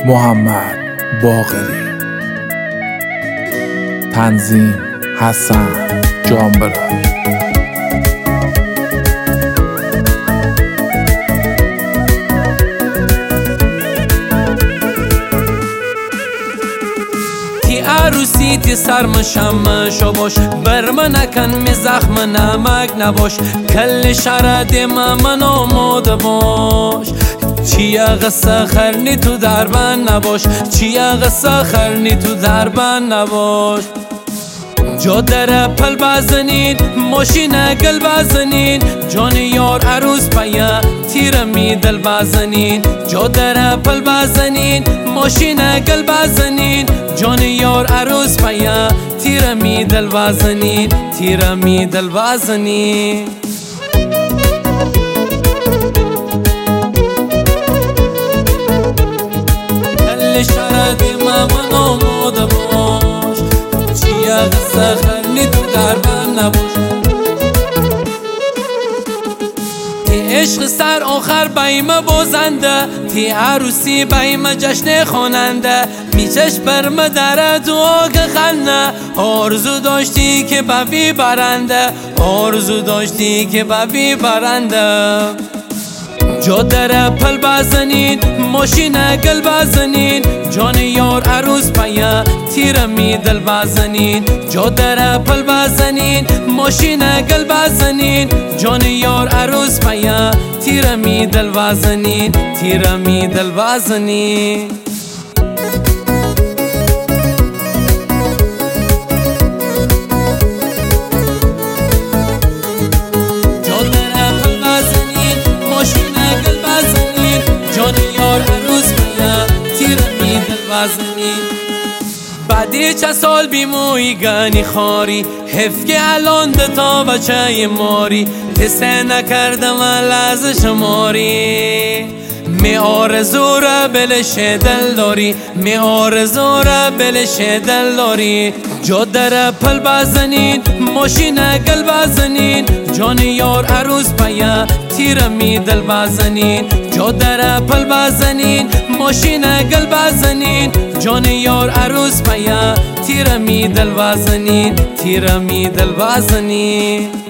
محمد باقری. تنظیم حسن جانبرا. عروسی تی سرمشم شباش بر من نکن می زخم نمک نباش کل شرد من آماده باش چیه قصه خرنی تو دربن نباش چیه قصه خرنی تو دربن نباش جاده پل بزنین ماشین گل بزنین جان یار عروس پیا تیر می دل بزنین جاده پل بزنین ماشین گل بزنین جان یار عروس پیا تیر می دل بزنین تیر می دل بزنین کل شرد من آماده باش چیه قصه خرنی تو دربن نباش تی عشق سر آخر بیمه بازنده تی عروسی بیمه جشن خواننده میچش بر مدر دعا که خنده آرزو داشتی که ببی برنده آرزو داشتی که ببی برنده جاده پل بزنین ماشین گل بزنین جان یار عروس پیا تیر می دل بزنین جاده پل بزنین ماشین گل بزنین جان یار عروس پیا تیر می دل بزنین تیر می دل بزنین بعدی چه سال بیموی گنی خاری حف که الان دتا بچه ماری حسه نکردم لحظه شماری می آرزو را بلش دل داری می آرزو را بلش دل داری جاده را پل بزنین ماشین گل بزنین جان یار عروس پیا تیر می دل بزنین جاده را پل بزنین ماشین گل بزنین جان یار عروس پیا تیر می دل بزنین تیر می دل بزنین